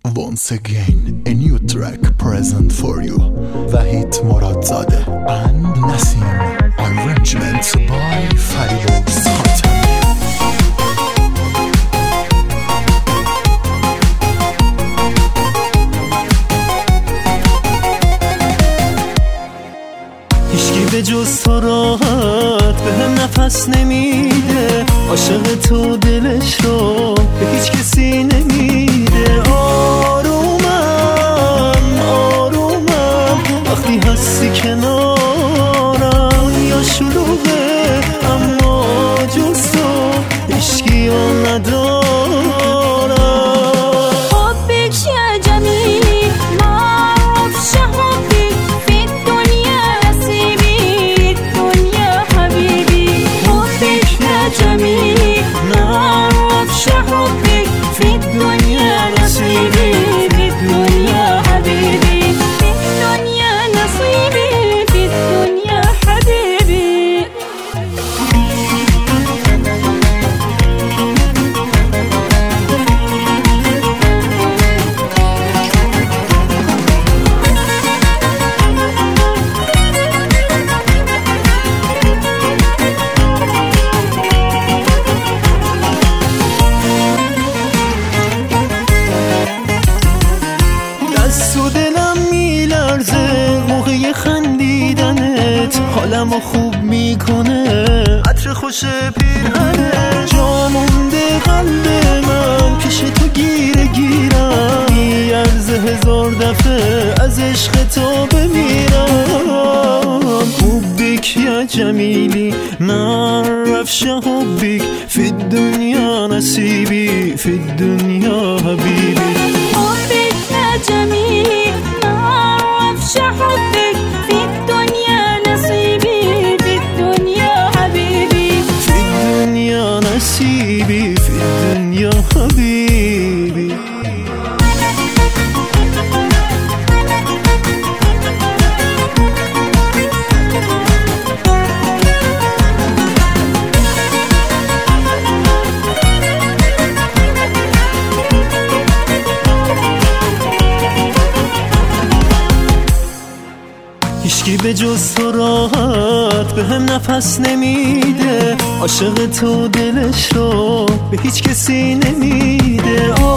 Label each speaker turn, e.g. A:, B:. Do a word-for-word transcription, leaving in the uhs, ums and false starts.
A: Once again, a new track present for you. Vahid Moradzadeh and Nasim. Arrangements by Fariborz Khatami.
B: هیچکی به جز تو راحت به هم نفس نمیده، عاشق تو دلش رو به هیچ کسی نمیده. آرومم آرومم وقتی هستی کنارم، یا شلوغه اما جز تو هیچکی رو ندارم.
C: حبك يا جميل ما اعرفش حبك في الدنيا نصيبي، الدنيا حبيبي. حبك يا جميل ما اعرفش حبك في الدنيا نصيبي، في الدنيا حبيبي، في الدنيا نصيبي، في الدنيا حبيبي.
B: دست و دلم میلرزه موقع خندیدنت، حالمو خوب میکنه عطر خوش پیرهنت. جا مونده قلب من پیش تو گیره گیرم، میارزه هزار دفعه از عشق تو بمیرم. حبك يا جميلي ما اعرفش حبك في الدنيا نصيبي، في الدنيا حبيبي.
C: حبك يا جميل ما اعرفش حبك في الدنيا نصيبي، في الدنيا حبيبي،
B: في الدنيا نصيبي، في الدنيا حبيبي. هیچکی به جز تو راحت به هم نفس نمیده، عاشق تو دلش رو به هیچ کسی نمیده.